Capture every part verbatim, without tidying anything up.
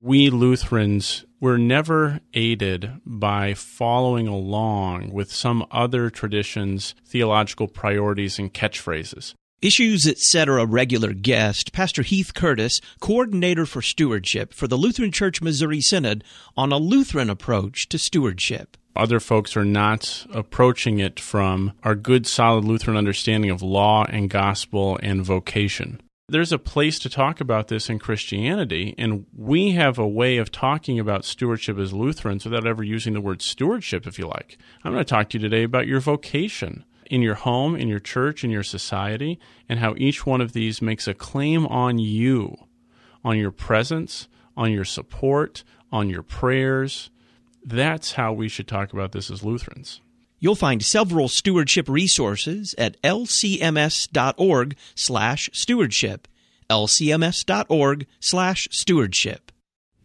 We Lutherans were never aided by following along with some other tradition's theological priorities and catchphrases. Issues Etc. regular guest, Pastor Heath Curtis, coordinator for stewardship for the Lutheran Church Missouri Synod, on a Lutheran approach to stewardship. Other folks are not approaching it from our good, solid Lutheran understanding of law and gospel and vocation. There's a place to talk about this in Christianity, and we have a way of talking about stewardship as Lutherans without ever using the word stewardship, if you like. I'm going to talk to you today about your vocation in your home, in your church, in your society, and how each one of these makes a claim on you, on your presence, on your support, on your prayers. That's how we should talk about this as Lutherans. You'll find several stewardship resources at lcms.org slash stewardship, lcms.org slash stewardship.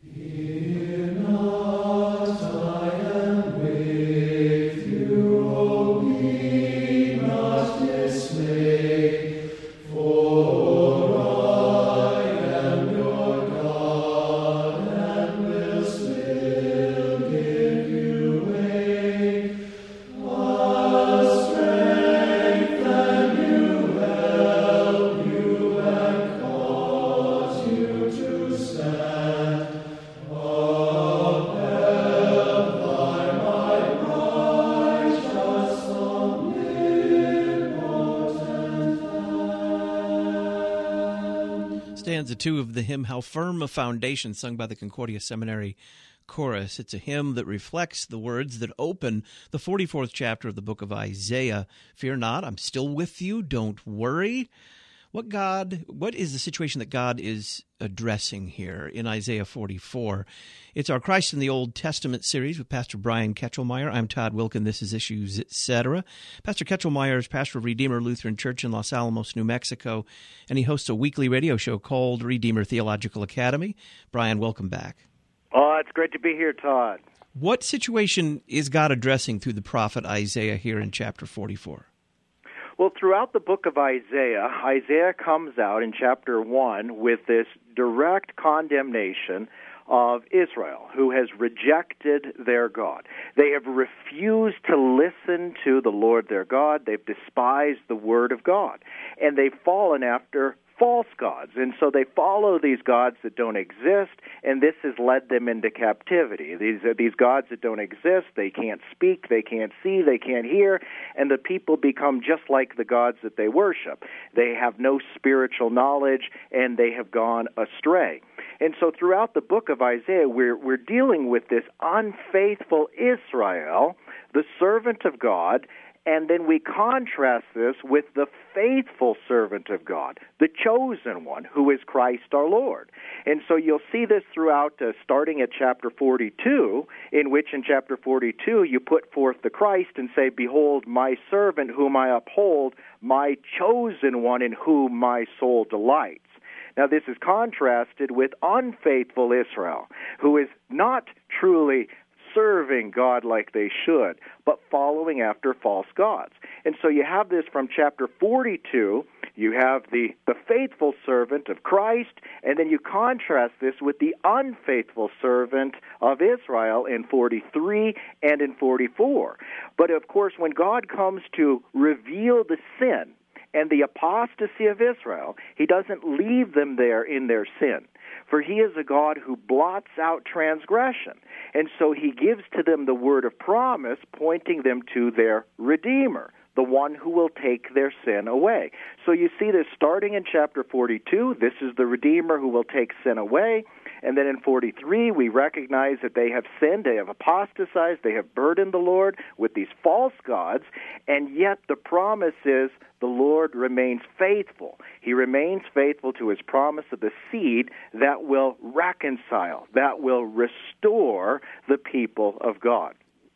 Stanza two of the hymn, How Firm a Foundation, sung by the Concordia Seminary Chorus. It's a hymn that reflects the words that open the forty-fourth chapter of the book of Isaiah. Fear not, I'm still with you, don't worry. What God, what is the situation that God is addressing here in Isaiah forty-four? It's our Christ in the Old Testament series with Pastor Brian Ketchelmeyer. I'm Todd Wilkin. This is Issues Etc. Pastor Ketchelmeyer is pastor of Redeemer Lutheran Church in Los Alamos, New Mexico, and he hosts a weekly radio show called Redeemer Theological Academy. Brian, welcome back. Oh, it's great to be here, Todd. What situation is God addressing through the prophet Isaiah here in chapter forty-four? Well, throughout the book of Isaiah, Isaiah comes out in chapter one with this direct condemnation of Israel, who has rejected their God. They have refused to listen to the Lord their God. They've despised the word of God, and they've fallen after false gods. And so they follow these gods that don't exist, and this has led them into captivity. These are these gods that don't exist. They can't speak, they can't see, they can't hear, and the people become just like the gods that they worship. They have no spiritual knowledge, and they have gone astray. And so throughout the book of Isaiah, we're, we're dealing with this unfaithful Israel, the servant of God, and then we contrast this with the faithful servant of God, the chosen one, who is Christ our Lord. And so you'll see this throughout, uh, starting at chapter forty-two, in which in chapter forty-two you put forth the Christ and say, Behold, my servant whom I uphold, my chosen one in whom my soul delights. Now this is contrasted with unfaithful Israel, who is not truly serving God like they should, but following after false gods. And so you have this from chapter forty-two, you have the, the faithful servant of Christ, and then you contrast this with the unfaithful servant of Israel in forty-three and in forty-four. But of course, when God comes to reveal the sin and the apostasy of Israel, he doesn't leave them there in their sin. For he is a God who blots out transgression. And so he gives to them the word of promise, pointing them to their Redeemer, the one who will take their sin away. So you see this starting in chapter forty-two. This is the Redeemer who will take sin away. And then in forty-three, we recognize that they have sinned, they have apostatized, they have burdened the Lord with these false gods, and yet the promise is the Lord remains faithful. He remains faithful to his promise of the seed that will reconcile, that will restore the people of God.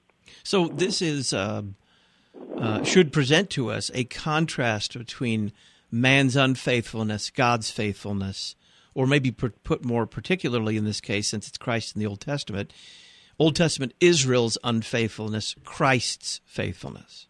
So this is uh, uh, should present to us a contrast between man's unfaithfulness, God's faithfulness, or maybe put more particularly in this case, since it's Christ in the Old Testament, Old Testament Israel's unfaithfulness, Christ's faithfulness.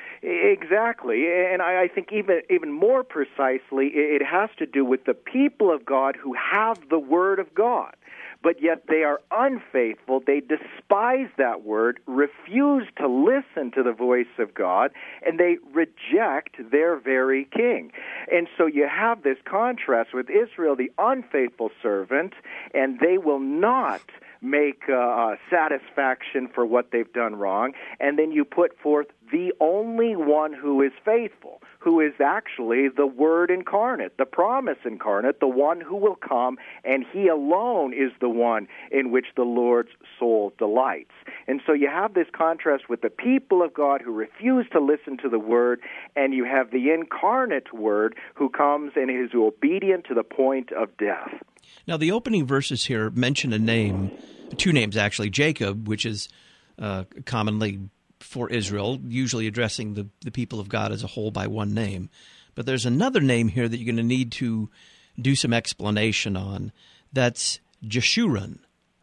Exactly, and I think even even more precisely, it has to do with the people of God who have the Word of God. but yet they are unfaithful. They despise that word, refuse to listen to the voice of God, and they reject their very king. And so you have this contrast with Israel, the unfaithful servant, and they will not make uh, satisfaction for what they've done wrong, and then you put forth the only one who is faithful, who is actually the Word incarnate, the promise incarnate, the one who will come, and He alone is the one in which the Lord's soul delights. And so you have this contrast with the people of God who refuse to listen to the Word, and you have the incarnate Word who comes and is obedient to the point of death. Now, the opening verses here mention a name, two names actually, Jacob, which is uh, commonly for Israel, usually addressing the, the people of God as a whole by one name. But there's another name here that you're going to need to do some explanation on. That's Jeshurun.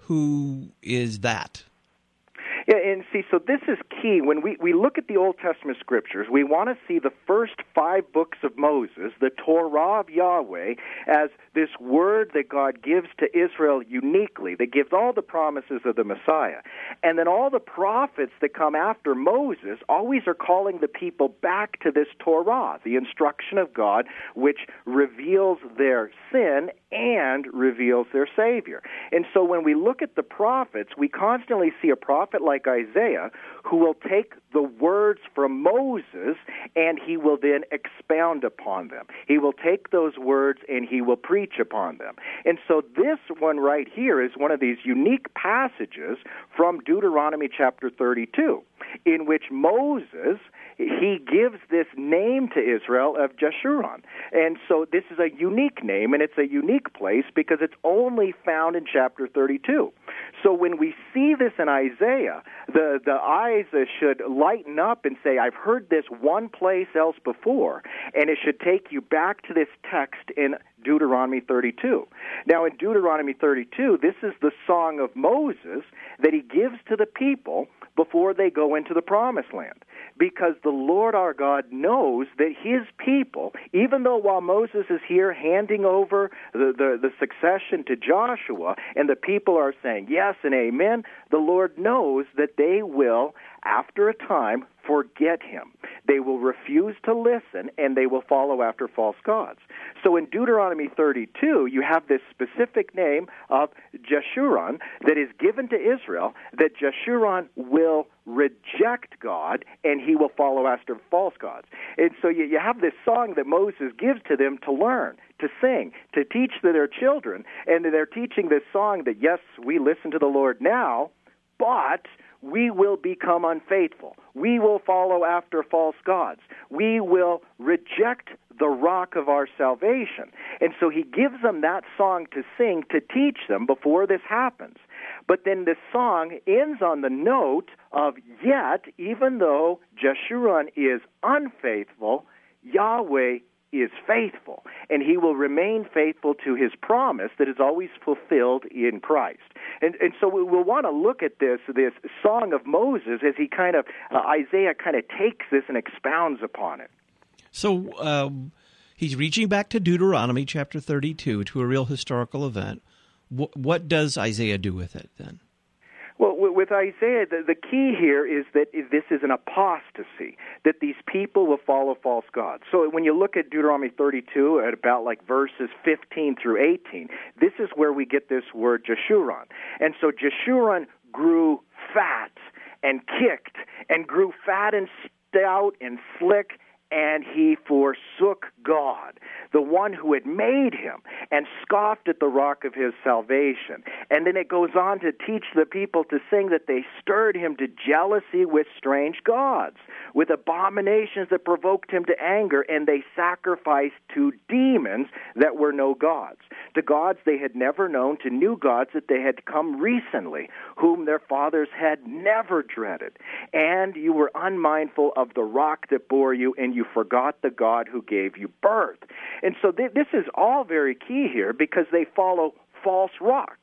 Who is that? Yeah, and see, so this is key. When we, we look at the Old Testament Scriptures, we want to see the first five books of Moses, the Torah of Yahweh, as this word that God gives to Israel uniquely, that gives all the promises of the Messiah. And then all the prophets that come after Moses always are calling the people back to this Torah, the instruction of God, which reveals their sin and reveals their Savior. And so when we look at the prophets, we constantly see a prophet like Isaiah who will take the words from Moses and he will then expound upon them. He will take those words and he will preach upon them. And so this one right here is one of these unique passages from Deuteronomy chapter thirty-two, in which Moses, he gives this name to Israel of Jeshurun. And so this is a unique name, and it's a unique place because it's only found in chapter thirty-two. So when we see this in Isaiah, the, the eyes should lighten up and say, I've heard this one place else before, and it should take you back to this text in Deuteronomy thirty-two. Now, in Deuteronomy thirty-two, this is the song of Moses that he gives to the people before they go into the promised land. Because the Lord our God knows that his people, even though while Moses is here handing over the, the, the succession to Joshua, and the people are saying yes and amen, the Lord knows that they will, after a time, forget him. They will refuse to listen, and they will follow after false gods. So in Deuteronomy thirty-two, you have this specific name of Jeshurun that is given to Israel, that Jeshurun will reject God, and he will follow after false gods. And so you, you have this song that Moses gives to them to learn, to sing, to teach to their children, and they're teaching this song that, yes, we listen to the Lord now, but we will become unfaithful. We will follow after false gods. We will reject the rock of our salvation. And so he gives them that song to sing, to teach them before this happens. But then this song ends on the note of, yet, even though Jeshurun is unfaithful, Yahweh is faithful, and he will remain faithful to his promise that is always fulfilled in Christ. And and so we will want to look at this this song of Moses as he kind of, uh, Isaiah kind of takes this and expounds upon it. So um, he's reaching back to Deuteronomy chapter thirty-two, to a real historical event. W- what does Isaiah do with it then? Well, with Isaiah, the, the key here is that this is an apostasy, that these people will follow false gods. So when you look at Deuteronomy thirty-two at about like verses fifteen through eighteen, this is where we get this word Jeshurun. And so Jeshurun grew fat and kicked and grew fat and stout and slick, and he forsook God, the one who had made him, and scoffed at the rock of his salvation. And then it goes on to teach the people to sing that they stirred him to jealousy with strange gods, with abominations that provoked him to anger, and they sacrificed to demons that were no gods, to gods they had never known, to new gods that they had come recently, whom their fathers had never dreaded. And you were unmindful of the rock that bore you, and you forgot the God who gave you birth. And so th- this is all very key here, because they follow false rocks.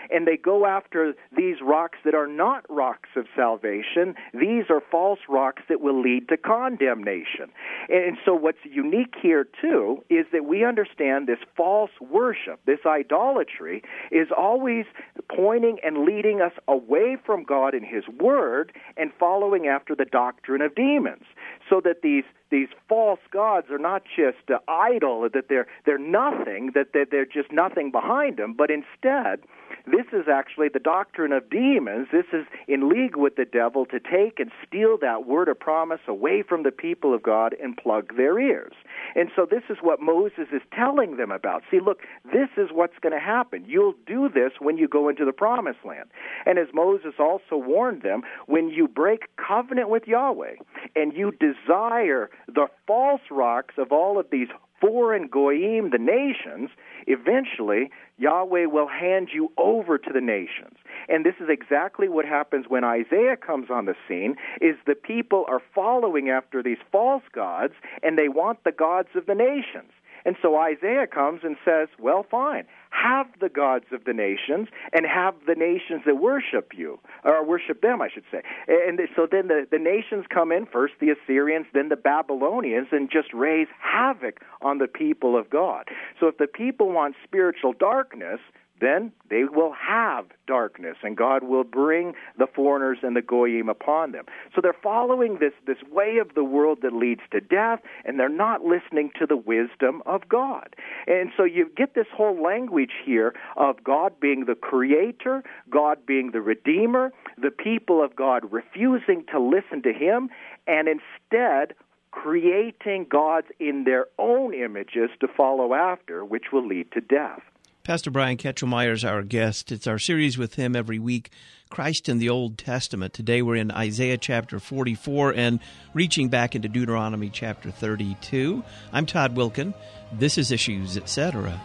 and they go after these rocks that are not rocks of salvation. These are false rocks that will lead to condemnation. And so what's unique here, too, is that we understand this false worship, this idolatry, is always pointing and leading us away from God and His Word and following after the doctrine of demons. So that these these false gods are not just uh, idle, that they're they're nothing, that they're, they're just nothing behind them, but instead, this is actually the doctrine of demons. This is in league with the devil to take and steal that word of promise away from the people of God and plug their ears. And so this is what Moses is telling them about. See, look, this is what's going to happen. You'll do this when you go into the promised land. And as Moses also warned them, when you break covenant with Yahweh and you desire the false rocks of all of these foreign goyim, the nations, eventually Yahweh will hand you over to the nations. And this is exactly what happens when Isaiah comes on the scene, is the people are following after these false gods, and they want the gods of the nations. And so Isaiah comes and says, well, fine, have the gods of the nations and have the nations that worship you, or worship them, I should say. And so then the, the nations come in, first the Assyrians, then the Babylonians, and just raise havoc on the people of God. So if the people want spiritual darkness, then they will have darkness, and God will bring the foreigners and the goyim upon them. So they're following this, this way of the world that leads to death, and they're not listening to the wisdom of God. And so you get this whole language here of God being the creator, God being the redeemer, the people of God refusing to listen to Him, and instead creating gods in their own images to follow after, which will lead to death. Pastor Brian Ketchelmeyer is our guest. It's our series with him every week, Christ in the Old Testament. Today we're in Isaiah chapter forty-four and reaching back into Deuteronomy chapter thirty-two. I'm Todd Wilkin. This is Issues, et cetera.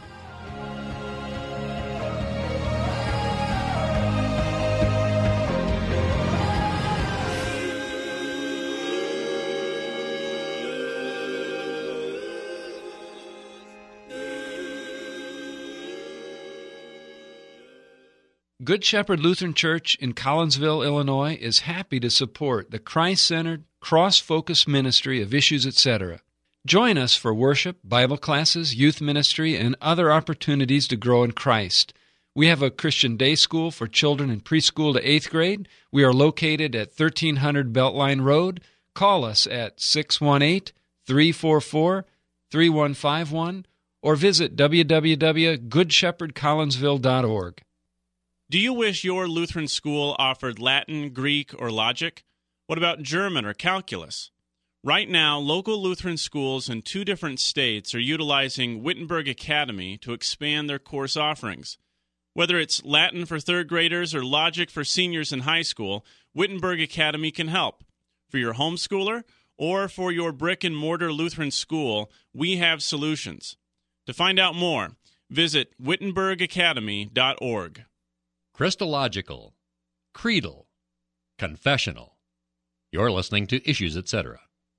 Good Shepherd Lutheran Church in Collinsville, Illinois, is happy to support the Christ-centered, cross-focused ministry of Issues, et cetera. Join us for worship, Bible classes, youth ministry, and other opportunities to grow in Christ. We have a Christian day school for children in preschool to eighth grade. We are located at thirteen hundred Beltline Road. Call us at six one eight, three four four, three one five one or visit w w w dot good shepherd collinsville dot org. Do you wish your Lutheran school offered Latin, Greek, or logic? What about German or calculus? Right now, local Lutheran schools in two different states are utilizing Wittenberg Academy to expand their course offerings. Whether it's Latin for third graders or logic for seniors in high school, Wittenberg Academy can help. For your homeschooler or for your brick-and-mortar Lutheran school, we have solutions. To find out more, visit wittenberg academy dot org. Christological, creedal, confessional. You're listening to Issues, et cetera.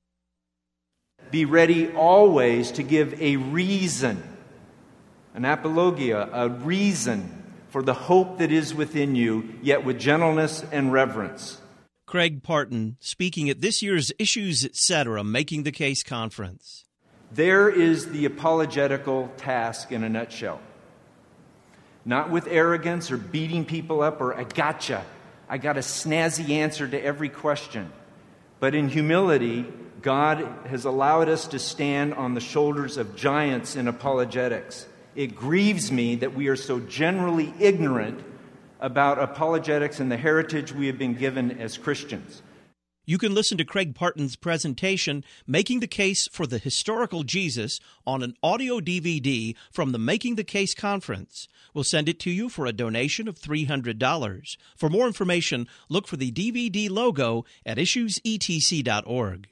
Be ready always to give a reason, an apologia, a reason for the hope that is within you, yet with gentleness and reverence. Craig Parton speaking at this year's Issues, et cetera. Making the Case Conference. There is the apologetical task in a nutshell. Not with arrogance or beating people up or I gotcha, I got a snazzy answer to every question. But in humility, God has allowed us to stand on the shoulders of giants in apologetics. It grieves me that we are so generally ignorant about apologetics and the heritage we have been given as Christians. You can listen to Craig Parton's presentation, Making the Case for the Historical Jesus, on an audio D V D from the Making the Case Conference. We'll send it to you for a donation of three hundred dollars. For more information, look for the D V D logo at issues e t c dot org.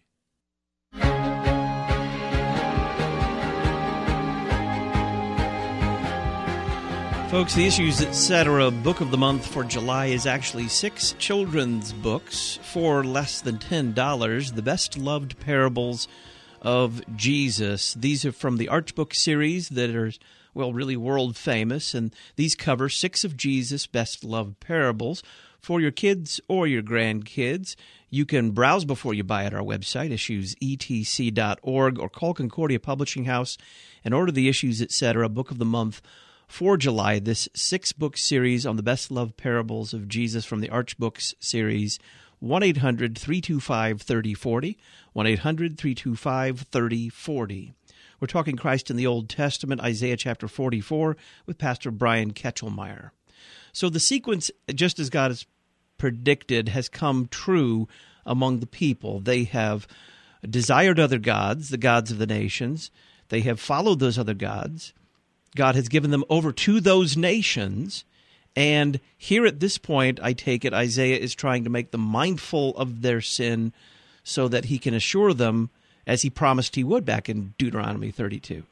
Folks, the Issues, et cetera. Book of the month for July is actually six children's books for less than ten dollars. The best-loved parables of Jesus. These are from the Archbook series that are well, really world famous, and these cover six of Jesus' best-loved parables for your kids or your grandkids. You can browse before you buy at our website, issues e t c dot org, or call Concordia Publishing House and order the Issues, et cetera, Book of the Month for July, this six-book series on the best-loved parables of Jesus from the Archbooks series. one eight hundred three two five three oh four oh, one eight hundred three two five three oh four oh. We're talking Christ in the Old Testament, Isaiah chapter forty-four, with Pastor Brian Ketchelmeyer. So the sequence, just as God has predicted, has come true among the people. They have desired other gods, the gods of the nations. They have followed those other gods. God has given them over to those nations. And here at this point, I take it, Isaiah is trying to make them mindful of their sin so that he can assure them, as he promised he would back in Deuteronomy thirty-two.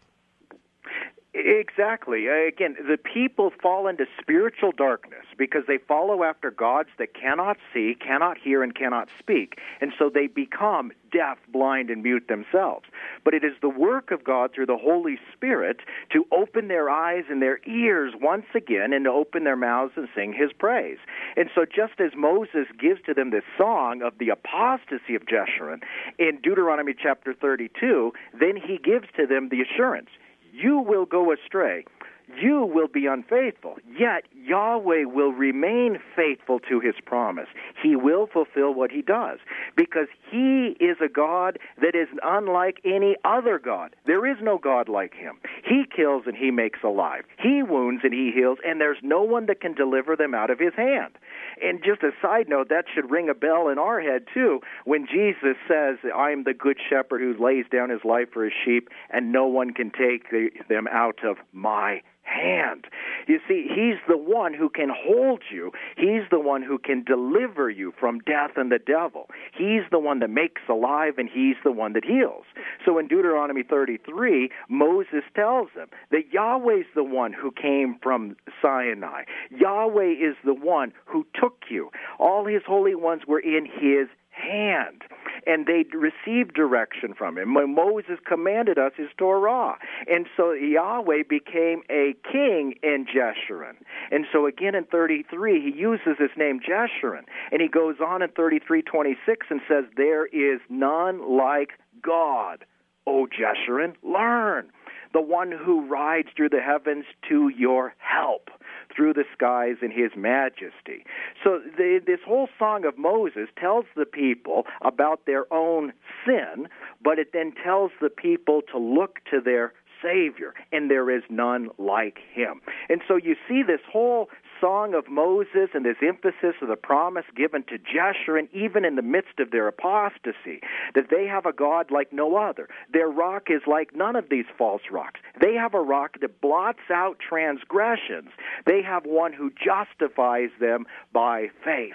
Exactly. Again, the people fall into spiritual darkness because they follow after gods that cannot see, cannot hear, and cannot speak. And so they become deaf, blind, and mute themselves. But it is the work of God through the Holy Spirit to open their eyes and their ears once again and to open their mouths and sing his praise. And so just as Moses gives to them this song of the apostasy of Jeshurun in Deuteronomy chapter thirty-two, then he gives to them the assurance, you will go astray. You will be unfaithful, yet Yahweh will remain faithful to his promise. He will fulfill what he does, because he is a God that is unlike any other God. There is no God like him. He kills and he makes alive. He wounds and he heals, and there's no one that can deliver them out of his hand. And just a side note, that should ring a bell in our head, too, when Jesus says, I am the good shepherd who lays down his life for his sheep, and no one can take the, them out of my hand. You see, he's the one who can hold you. He's the one who can deliver you from death and the devil. He's the one that makes alive, and he's the one that heals. So in Deuteronomy thirty-three, Moses tells them that Yahweh's the one who came from Sinai. Yahweh is the one who took you. All his holy ones were in his hand, and they received direction from him. When Moses commanded us his Torah, and so Yahweh became a king in Jeshurun. And so again in thirty-three, he uses this name Jeshurun, and he goes on in thirty-three twenty-six and says, there is none like God, O Jeshurun, learn, the one who rides through the heavens to your help, through the skies in his majesty. So the, this whole song of Moses tells the people about their own sin, but it then tells the people to look to their Savior, and there is none like him. And so you see this whole song of Moses and this emphasis of the promise given to Jeshurun, even in the midst of their apostasy, that they have a God like no other. Their rock is like none of these false rocks. They have a rock that blots out transgressions. They have one who justifies them by faith.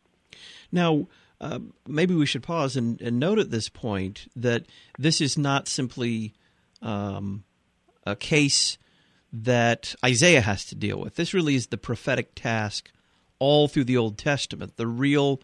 Now, uh, maybe we should pause and, and note at this point that this is not simply um, a case that Isaiah has to deal with. This really is the prophetic task all through the Old Testament, the real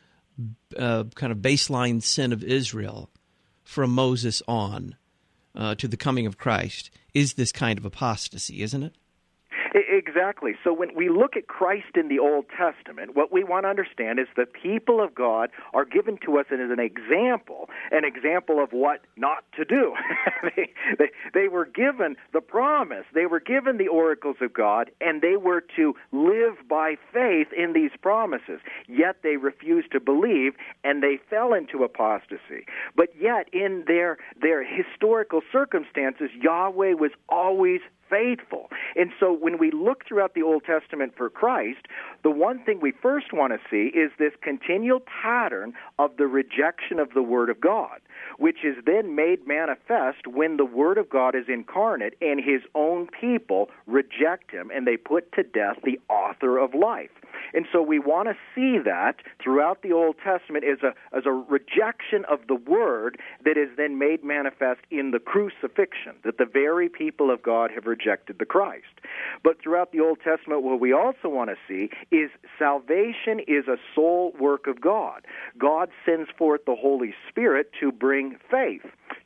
uh, kind of baseline sin of Israel from Moses on uh, to the coming of Christ is this kind of apostasy, isn't it? Exactly. So when we look at Christ in the Old Testament, what we want to understand is the people of God are given to us as an example, an example of what not to do. they, they, they were given the promise, they were given the oracles of God, and they were to live by faith in these promises. Yet they refused to believe, and they fell into apostasy. But yet in their, their historical circumstances, Yahweh was always faithful. And so when we look throughout the Old Testament for Christ, the one thing we first want to see is this continual pattern of the rejection of the Word of God, which is then made manifest when the Word of God is incarnate and his own people reject him and they put to death the author of life. And so we want to see that throughout the Old Testament as a, as a rejection of the Word that is then made manifest in the crucifixion, that the very people of God have rejected the Christ. But throughout the Old Testament, what we also want to see is salvation is a sole work of God. God sends forth the Holy Spirit to bring faith,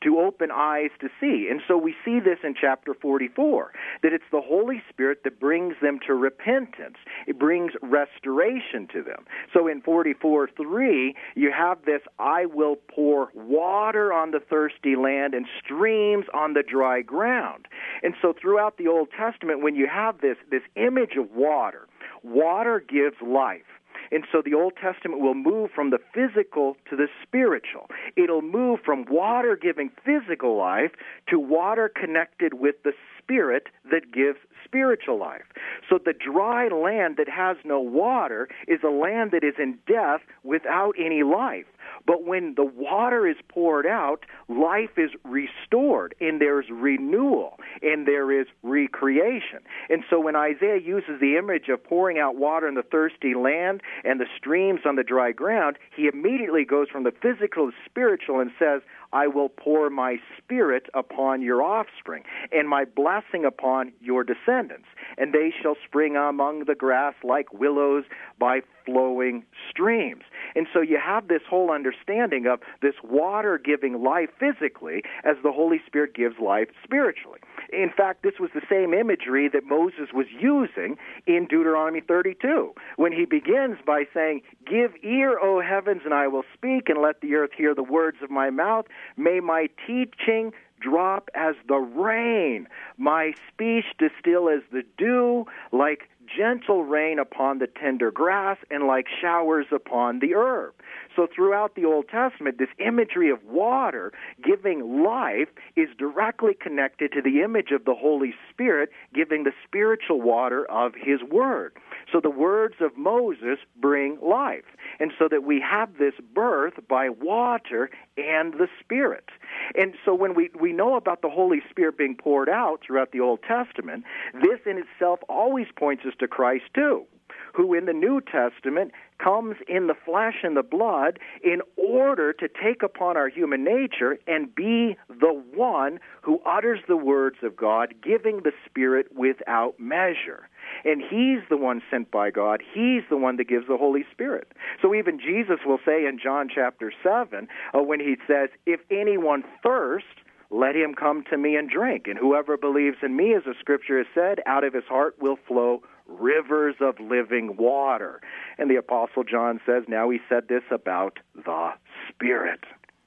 to open eyes to see. And so we see this in chapter forty-four, that it's the Holy Spirit that brings them to repentance. It brings restoration to them. So in forty-four three, you have this, I will pour water on the thirsty land and streams on the dry ground. And so throughout the Old Testament, when you have this, this image of water, water gives life. And so the Old Testament will move from the physical to the spiritual. It'll move from water giving physical life to water connected with the Spirit that gives spiritual life. So the dry land that has no water is a land that is in death without any life. But when the water is poured out, life is restored, and there's renewal, and there is recreation. And so when Isaiah uses the image of pouring out water on the thirsty land and the streams on the dry ground, he immediately goes from the physical to spiritual and says, I will pour my Spirit upon your offspring, and my blessing upon your descendants, and they shall spring among the grass like willows by flowing streams. And so you have this whole understanding of this water giving life physically as the Holy Spirit gives life spiritually. In fact, this was the same imagery that Moses was using in Deuteronomy thirty-two, when he begins by saying, Give ear, O heavens, and I will speak, and let the earth hear the words of my mouth. May my teaching drop as the rain, my speech distill as the dew, like gentle rain upon the tender grass, and like showers upon the herb. So throughout the Old Testament, this imagery of water giving life is directly connected to the image of the Holy Spirit giving the spiritual water of His Word. So the words of Moses bring life. And so that we have this birth by water and the Spirit. And so when we, we know about the Holy Spirit being poured out throughout the Old Testament, this in itself always points us to Christ too, who in the New Testament comes in the flesh and the blood in order to take upon our human nature and be the one who utters the words of God, giving the Spirit without measure. And He's the one sent by God. He's the one that gives the Holy Spirit. So even Jesus will say in John chapter seven, uh, when He says, if anyone thirsts, let him come to me and drink. And whoever believes in me, as the Scripture has said, out of his heart will flow rivers of living water. And the Apostle John says, now he said this about the Spirit.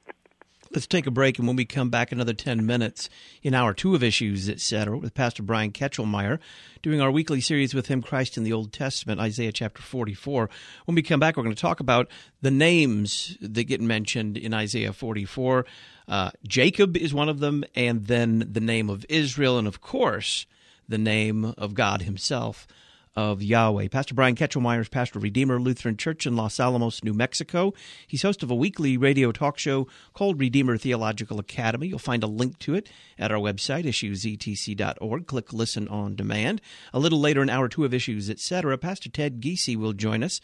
Let's take a break, and when we come back, another ten minutes in hour two of Issues, et cetera, with Pastor Brian Ketchelmeyer, doing our weekly series with him, Christ in the Old Testament, Isaiah chapter forty-four. When we come back, we're going to talk about the names that get mentioned in Isaiah forty-four. Uh, Jacob is one of them, and then the name of Israel, and of course, the name of God Himself, of Yahweh. Pastor Brian Ketchelmeyer is pastor of Redeemer Lutheran Church in Los Alamos, New Mexico. He's host of a weekly radio talk show called Redeemer Theological Academy. You'll find a link to it at our website, issues e t c dot org. Click Listen on Demand. A little later in hour two of Issues, et cetera, Pastor Ted Giese will join us.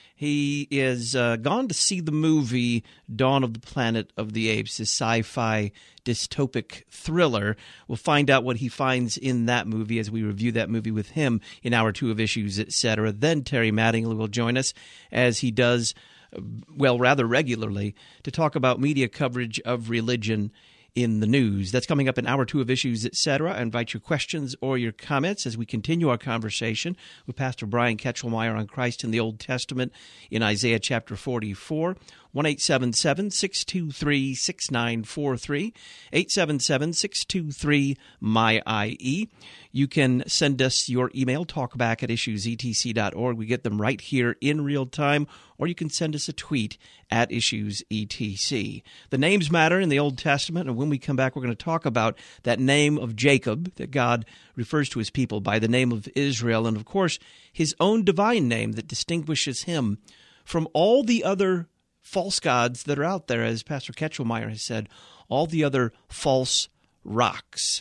He is uh, gone to see the movie Dawn of the Planet of the Apes, a sci-fi dystopic thriller. We'll find out what he finds in that movie as we review that movie with him in hour two of Issues, et cetera. Then Terry Mattingly will join us, as he does, well, rather regularly, to talk about media coverage of religion in the news. That's coming up in hour two of Issues, et cetera. I invite your questions or your comments as we continue our conversation with Pastor Brian Ketchelmeyer on Christ in the Old Testament in Isaiah chapter forty-four. one eight seven seven, six two three, six nine four three, eight seven seven, six two three, M Y I E. You can send us your email, talkback at issues e t c dot org. We get them right here in real time, or you can send us a tweet at issues e t c. The names matter in the Old Testament, and when we come back, we're going to talk about that name of Jacob that God refers to His people by, the name of Israel, and of course, His own divine name that distinguishes Him from all the other false gods that are out there, as Pastor Ketchelmeyer has said, all the other false rocks.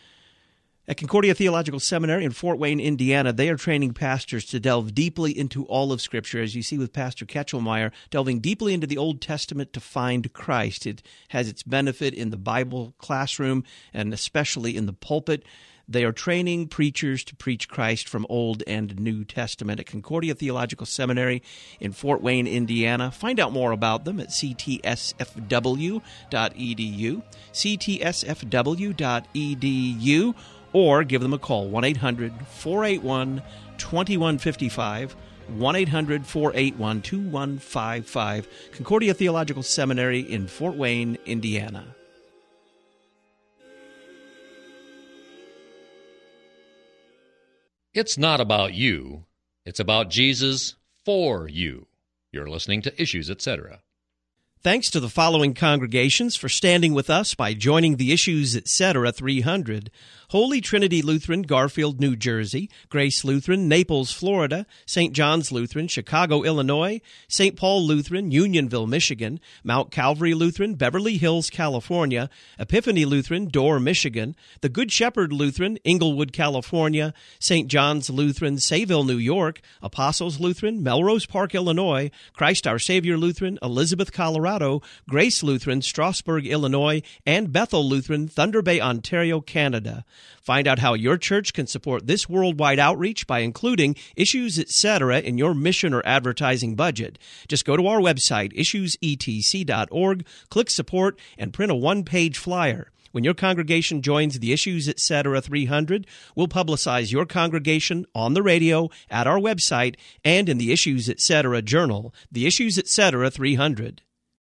At Concordia Theological Seminary in Fort Wayne, Indiana, they are training pastors to delve deeply into all of Scripture, as you see with Pastor Ketchelmeyer, delving deeply into the Old Testament to find Christ. It has its benefit in the Bible classroom and especially in the pulpit. They are training preachers to preach Christ from Old and New Testament at Concordia Theological Seminary in Fort Wayne, Indiana. Find out more about them at c t s f w dot e d u, c t s f w dot e d u, or give them a call, one eight hundred, four eight one, two one five five, one eight hundred, four eight one, two one five five, Concordia Theological Seminary in Fort Wayne, Indiana. It's not about you. It's about Jesus for you. You're listening to Issues, et cetera. Thanks to the following congregations for standing with us by joining the Issues, et cetera three hundred. Holy Trinity Lutheran, Garfield, New Jersey; Grace Lutheran, Naples, Florida; Saint John's Lutheran, Chicago, Illinois; Saint Paul Lutheran, Unionville, Michigan; Mount Calvary Lutheran, Beverly Hills, California; Epiphany Lutheran, Dorr, Michigan; the Good Shepherd Lutheran, Inglewood, California; Saint John's Lutheran, Sayville, New York; Apostles Lutheran, Melrose Park, Illinois; Christ Our Savior Lutheran, Elizabeth, Colorado; Grace Lutheran, Strasburg, Illinois; and Bethel Lutheran, Thunder Bay, Ontario, Canada. Find out how your church can support this worldwide outreach by including Issues, et cetera in your mission or advertising budget. Just go to our website, issues e t c dot org, click Support, and print a one-page flyer. When your congregation joins the Issues, et cetera three hundred, we'll publicize your congregation on the radio, at our website, and in the Issues, et cetera journal, the Issues, et cetera three hundred.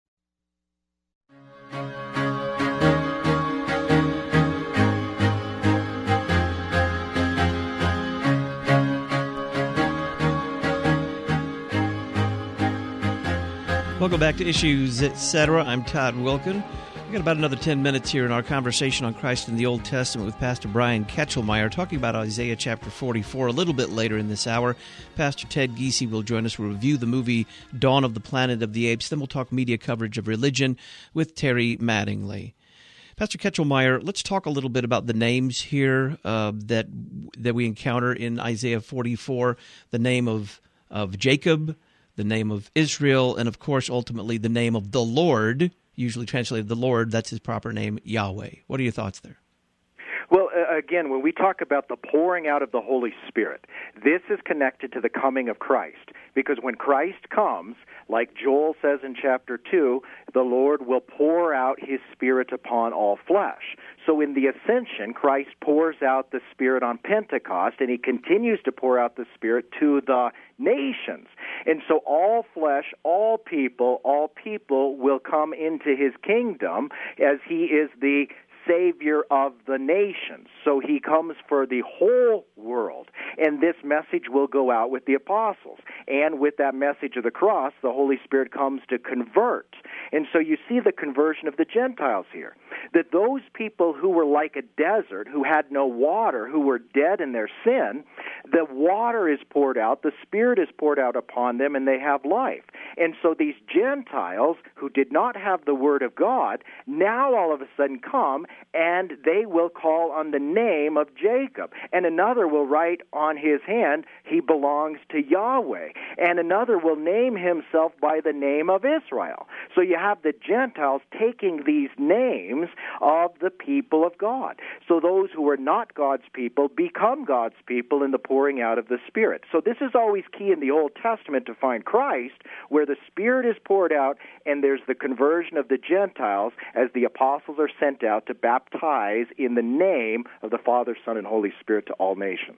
Welcome back to Issues, et cetera. I'm Todd Wilkin. We've got about another ten minutes here in our conversation on Christ in the Old Testament with Pastor Brian Ketchelmeyer, talking about Isaiah chapter forty-four a little bit later in this hour. Pastor Ted Giese will join us. We'll review the movie Dawn of the Planet of the Apes. Then we'll talk media coverage of religion with Terry Mattingly. Pastor Ketchelmeyer, let's talk a little bit about the names here uh, that that we encounter in Isaiah forty-four, the name of, of Jacob, the name of Israel, and of course, ultimately, the name of the Lord, usually translated the Lord, that's his proper name, Yahweh. What are your thoughts there? Well, uh, again, when we talk about the pouring out of the Holy Spirit, this is connected to the coming of Christ. Because when Christ comes, like Joel says in chapter two, the Lord will pour out his Spirit upon all flesh. So in the ascension, Christ pours out the Spirit on Pentecost, and he continues to pour out the Spirit to the nations. And so all flesh, all people, all people will come into his kingdom as he is the Savior of the nations. So he comes for the whole world. And this message will go out with the apostles. And with that message of the cross, the Holy Spirit comes to convert. And so you see the conversion of the Gentiles here. That those people who were like a desert, who had no water, who were dead in their sin, the water is poured out, the Spirit is poured out upon them, and they have life. And so these Gentiles who did not have the Word of God, now all of a sudden come, and they will call on the name of Jacob. And another will write on his hand, he belongs to Yahweh. And another will name himself by the name of Israel. So you have the Gentiles taking these names of the people of God. So those who are not God's people become God's people in the pouring out of the Spirit. So this is always key in the Old Testament to find Christ, where the Spirit is poured out and there's the conversion of the Gentiles as the apostles are sent out to baptize in the name of the Father, Son, and Holy Spirit to all nations.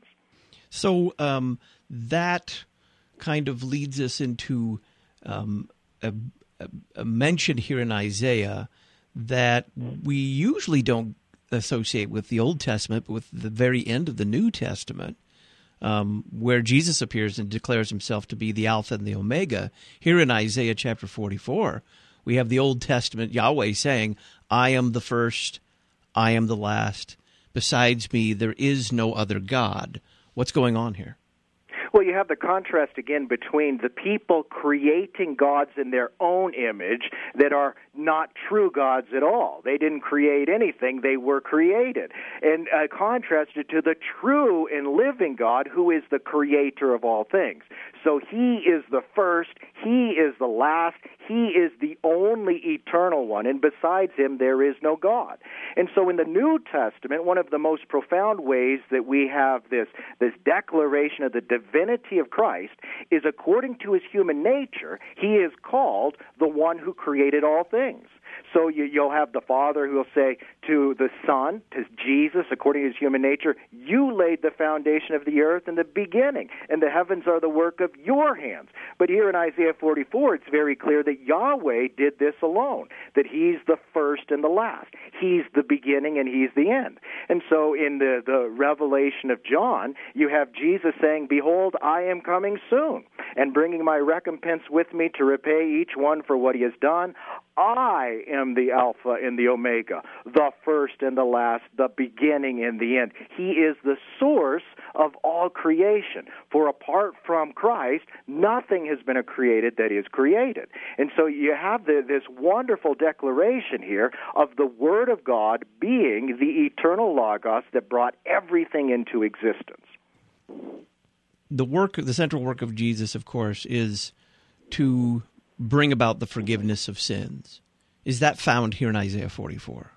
So um, that kind of leads us into um, a, a, a mention here in Isaiah that we usually don't associate with the Old Testament, but with the very end of the New Testament, um, where Jesus appears and declares himself to be the Alpha and the Omega. Here in Isaiah chapter forty-four, we have the Old Testament Yahweh saying, I am the first, I am the last. Besides me, there is no other God. What's going on here? Well, you have the contrast again between the people creating gods in their own image that are not true gods at all. They didn't create anything, they were created. And uh, contrasted to the true and living God who is the creator of all things. So he is the first, He is the last. He is the only eternal one, and besides him there is no God. And so in the New Testament, one of the most profound ways that we have this, this declaration of the divinity of Christ is according to his human nature, he is called the one who created all things. So you, you'll have the Father who will say to the Son, to Jesus, according to his human nature, you laid the foundation of the earth in the beginning, and the heavens are the work of your hands. But here in Isaiah forty-four, it's very clear that Yahweh did this alone, that he's the first and the last. He's the beginning and he's the end. And so in the, the revelation of John, you have Jesus saying, behold, I am coming soon, and bringing my recompense with me to repay each one for what he has done. I am the Alpha and the Omega, the first and the last, the beginning and the end. He is the source of all creation. For apart from Christ, nothing has been created that is created. And so you have the, this wonderful declaration here of the Word of God being the eternal Logos that brought everything into existence. The work, the central work of Jesus, of course, is to bring about the forgiveness of sins. Is that found here in Isaiah forty-four?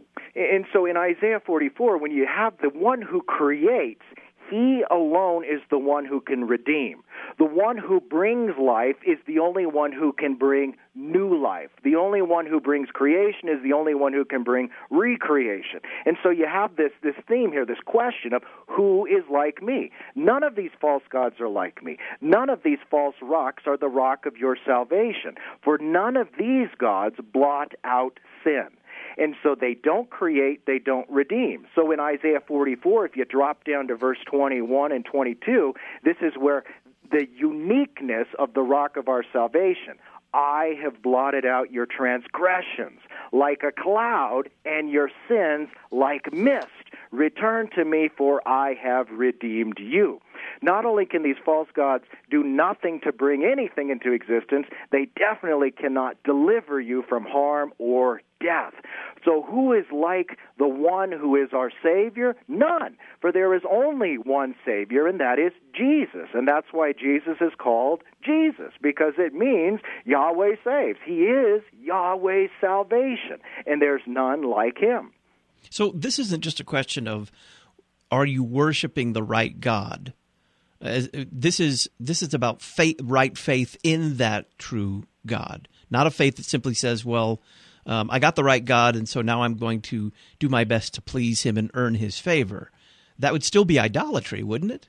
And so in Isaiah forty-four, when you have the one who creates, he alone is the one who can redeem. The one who brings life is the only one who can bring new life. The only one who brings creation is the only one who can bring recreation. And so you have this, this theme here, this question of who is like me? None of these false gods are like me. None of these false rocks are the rock of your salvation. For none of these gods blot out sin. And so they don't create, they don't redeem. So in Isaiah forty-four, if you drop down to verse twenty-one and twenty-two, this is where the uniqueness of the rock of our salvation. I have blotted out your transgressions like a cloud, and your sins like mist. Return to me, for I have redeemed you. Not only can these false gods do nothing to bring anything into existence, they definitely cannot deliver you from harm or death. So who is like the one who is our Savior? None. For there is only one Savior, and that is Jesus. And that's why Jesus is called Jesus, because it means Yahweh saves. He is Yahweh's salvation, and there's none like him. So this isn't just a question of, are you worshiping the right God? As, this is this is about faith, right faith in that true God, not a faith that simply says, well, um, I got the right God, and so now I'm going to do my best to please him and earn his favor. That would still be idolatry, wouldn't it?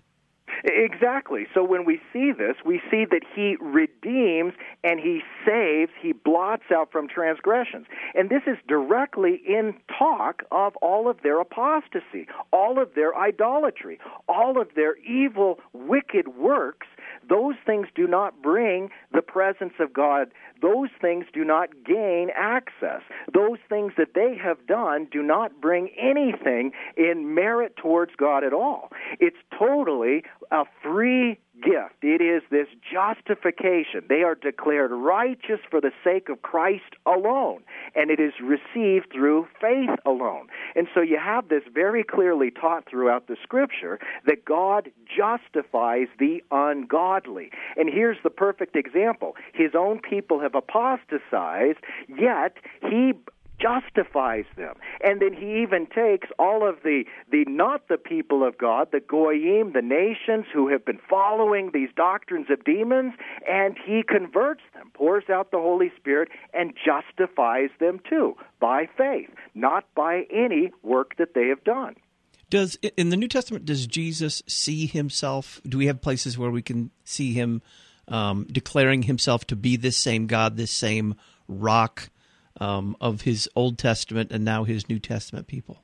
Exactly. So when we see this, we see that he redeems and he saves, he blots out from transgressions. And this is directly in talk of all of their apostasy, all of their idolatry, all of their evil, wicked works. Those things do not bring the presence of God. Those things do not gain access. Those things that they have done do not bring anything in merit towards God at all. It's totally a free gift. It is this justification. They are declared righteous for the sake of Christ alone, and it is received through faith alone. And so you have this very clearly taught throughout the Scripture that God justifies the ungodly. And here's the perfect example. His own people have apostatized, yet he justifies them. And then he even takes all of the, the not the people of God, the Goyim, the nations who have been following these doctrines of demons, and he converts them, pours out the Holy Spirit, and justifies them too, by faith, not by any work that they have done. Does in the New Testament, does Jesus see himself? Do we have places where we can see him um, declaring himself to be this same God, this same rock Um, of his Old Testament and now his New Testament people?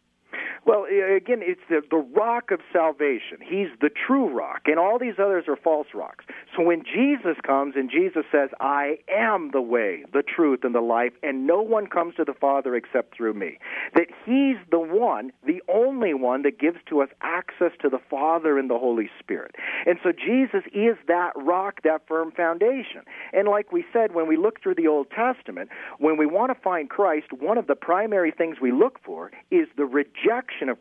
Well, again, it's the, the rock of salvation. He's the true rock, and all these others are false rocks. So when Jesus comes and Jesus says, I am the way, the truth, and the life, and no one comes to the Father except through me, that he's the one, the only one that gives to us access to the Father and the Holy Spirit. And so Jesus is that rock, that firm foundation. And like we said, when we look through the Old Testament, when we want to find Christ, one of the primary things we look for is the rejection of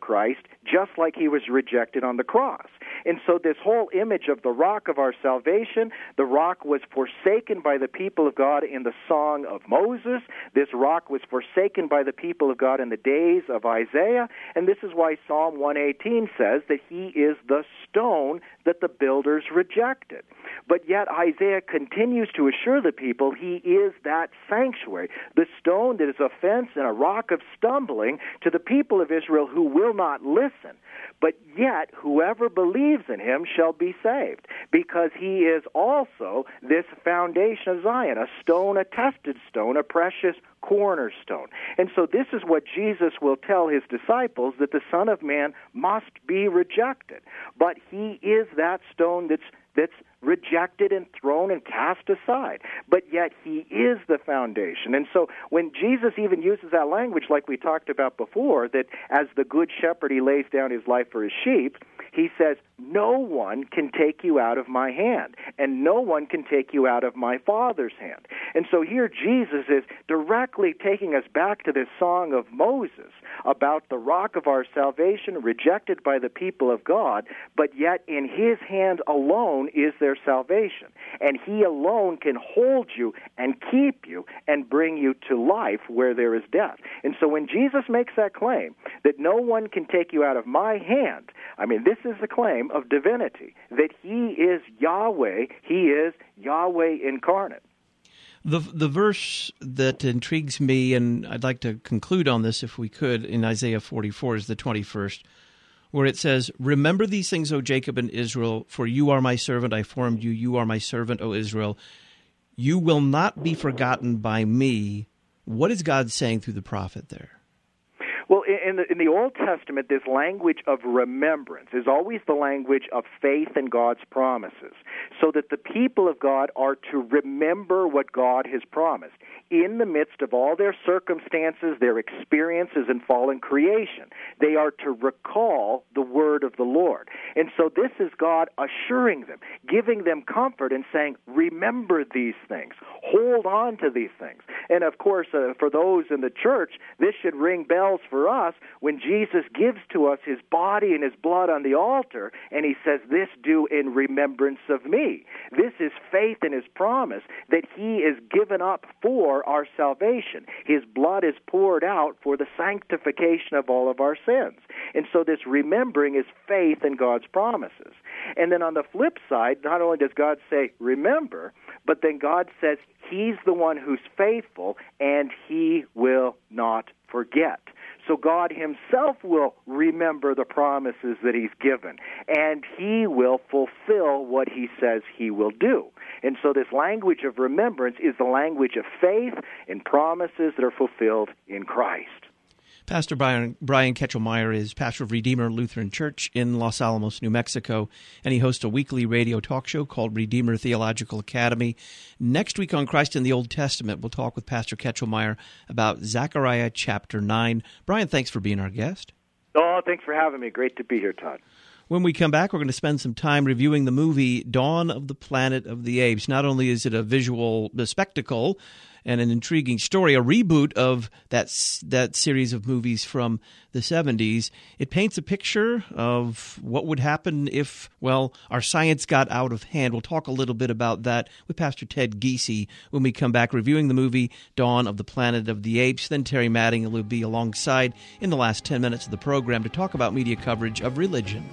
Christ, just like he was rejected on the cross. And so this whole image of the rock of our salvation, the rock was forsaken by the people of God in the Song of Moses. This rock was forsaken by the people of God in the days of Isaiah. And this is why Psalm one eighteen says that he is the stone that the builders rejected. But yet Isaiah continues to assure the people he is that sanctuary, the stone that is a fence and a rock of stumbling to the people of Israel who will not listen. But yet whoever believes in him shall be saved, because he is also this foundation of Zion, a stone, a tested stone, a precious cornerstone. And so this is what Jesus will tell his disciples, that the Son of Man must be rejected. But he is that stone that's that's rejected and thrown and cast aside. But yet he is the foundation. And so when Jesus even uses that language, like we talked about before, that as the good shepherd he lays down his life for his sheep, he says, no one can take you out of my hand, and no one can take you out of my Father's hand. And so here Jesus is directly taking us back to this song of Moses about the rock of our salvation, rejected by the people of God, but yet in his hand alone is their salvation. And he alone can hold you and keep you and bring you to life where there is death. And so when Jesus makes that claim that no one can take you out of my hand, I mean, this is the claim of divinity, that he is Yahweh, he is Yahweh incarnate. The the verse that intrigues me, and I'd like to conclude on this if we could, in Isaiah forty-four is the twenty-first, where it says, remember these things, O Jacob and Israel, for you are my servant, I formed you, you are my servant, O Israel. You will not be forgotten by me. What is God saying through the prophet there? Well, in the, in the Old Testament, this language of remembrance is always the language of faith in God's promises, so that the people of God are to remember what God has promised in the midst of all their circumstances, their experiences in fallen creation. They are to recall the word of the Lord. And so this is God assuring them, giving them comfort and saying, remember these things, hold on to these things. And of course, uh, for those in the church, this should ring bells for us when Jesus gives to us his body and his blood on the altar, and he says, this do in remembrance of me. This is faith in his promise that he is given up for our salvation. His blood is poured out for the sanctification of all of our sins. And so this remembering is faith in God's promises. And then on the flip side, not only does God say, remember, but then God says he's the one who's faithful and he will not forget. So God himself will remember the promises that he's given, and he will fulfill what he says he will do. And so this language of remembrance is the language of faith and promises that are fulfilled in Christ. Pastor Brian, Brian Ketchelmeyer is pastor of Redeemer Lutheran Church in Los Alamos, New Mexico, and he hosts a weekly radio talk show called Redeemer Theological Academy. Next week on Christ in the Old Testament, we'll talk with Pastor Ketchelmeyer about Zechariah chapter nine. Brian, thanks for being our guest. Oh, thanks for having me. Great to be here, Todd. When we come back, we're going to spend some time reviewing the movie Dawn of the Planet of the Apes. Not only is it a visual spectacle and an intriguing story, a reboot of that that series of movies from the seventies, it paints a picture of what would happen if, well, our science got out of hand. We'll talk a little bit about that with Pastor Ted Giese when we come back, reviewing the movie Dawn of the Planet of the Apes. Then Terry Matting will be alongside in the last ten minutes of the program to talk about media coverage of religion.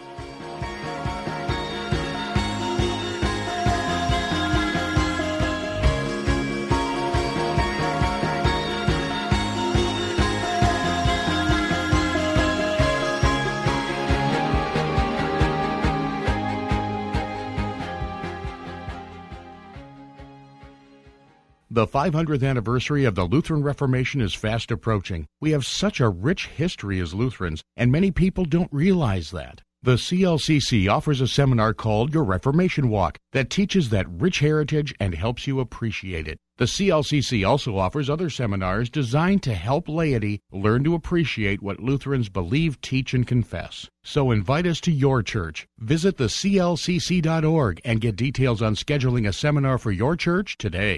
The five hundredth anniversary of the Lutheran Reformation is fast approaching. We have such a rich history as Lutherans, and many people don't realize that. The C L C C offers a seminar called Your Reformation Walk that teaches that rich heritage and helps you appreciate it. The C L C C also offers other seminars designed to help laity learn to appreciate what Lutherans believe, teach, and confess. So invite us to your church. Visit the C L C C dot org and get details on scheduling a seminar for your church today.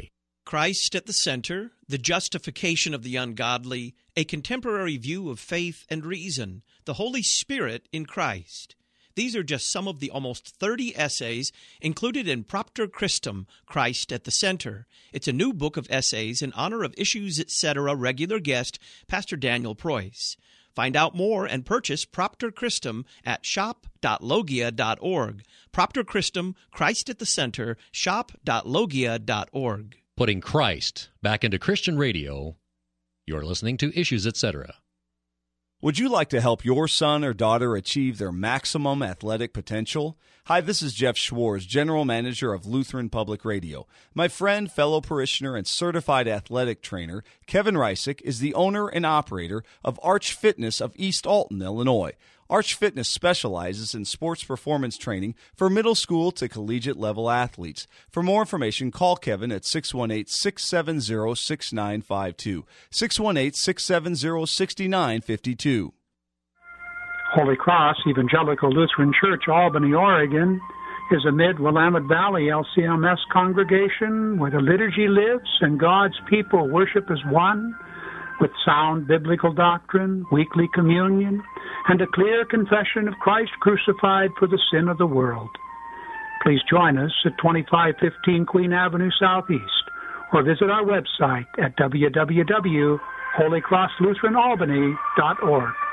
Christ at the Center, The Justification of the Ungodly, A Contemporary View of Faith and Reason, The Holy Spirit in Christ. These are just some of the almost thirty essays included in Propter Christum, Christ at the Center. It's a new book of essays in honor of Issues Etc. regular guest, Pastor Daniel Preuss. Find out more and purchase Propter Christum at shop dot logia dot org. Propter Christum, Christ at the Center, shop dot logia dot org. Putting Christ back into Christian radio. You're listening to Issues Etc. Would you like to help your son or daughter achieve their maximum athletic potential? Hi, this is Jeff Schwartz, General Manager of Lutheran Public Radio. My friend, fellow parishioner, and certified athletic trainer, Kevin Reisick, is the owner and operator of Arch Fitness of East Alton, Illinois. Arch Fitness specializes in sports performance training for middle school to collegiate level athletes. For more information, call Kevin at six one eight, six seven zero, six nine five two, six one eight, six seven zero, six nine five two. Holy Cross Evangelical Lutheran Church, Albany, Oregon, is a mid-Willamette Valley L C M S congregation where the liturgy lives and God's people worship as one, with sound biblical doctrine, weekly communion, and a clear confession of Christ crucified for the sin of the world. Please join us at twenty-five fifteen Queen Avenue Southeast, or visit our website at w w w dot holy cross lutheran albany dot org.